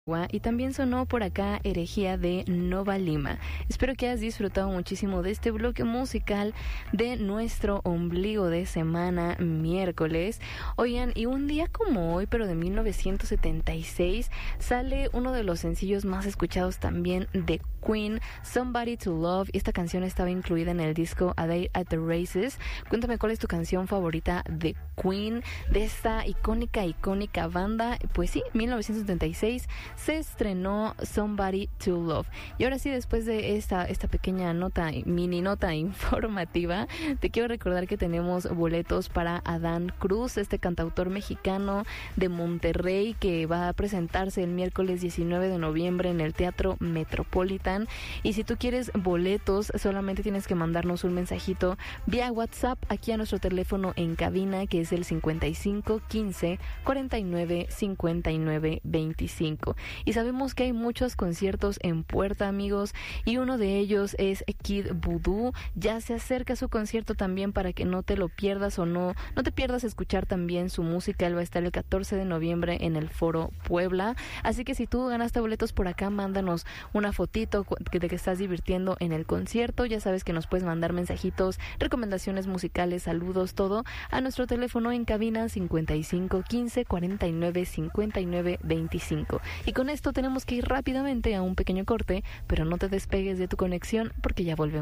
Y también sonó por acá Herejía de Nova Lima. Espero que hayas disfrutado muchísimo de este bloque musical de nuestro ombligo de semana miércoles. Oigan, y un día como hoy, pero de 1976, sale uno de los sencillos más escuchados también de Queen, Somebody to Love. Y esta canción estaba incluida en el disco A Day at the Races. Cuéntame cuál es tu canción favorita de Queen, de esta icónica banda. Pues sí, 1976 se estrenó Somebody to Love. Y ahora sí, después de esta pequeña mini nota informativa, te quiero recordar que tenemos boletos para Adán Cruz, este cantautor mexicano de Monterrey que va a presentarse el miércoles 19 de noviembre en el Teatro Metropolitan. Y si tú quieres boletos, solamente tienes que mandarnos un mensajito vía WhatsApp aquí a nuestro teléfono en cabina, que es el 55 15 49 59 25. Y sabemos que hay muchos conciertos en puerta, amigos, y uno de ellos es Kid Voodoo. Ya se acerca su concierto también para que no te lo pierdas o no te pierdas escuchar también su música. Él va a estar el 14 de noviembre en el Foro Puebla. Así que si tú ganaste boletos por acá, mándanos una fotito de que estás divirtiendo en el concierto. Ya sabes que nos puedes mandar mensajitos, recomendaciones musicales, saludos, todo a nuestro teléfono en cabina 55 15 49 59 25. Y con esto tenemos que ir rápidamente a un pequeño corte, pero no te despegues de tu conexión porque ya volvemos.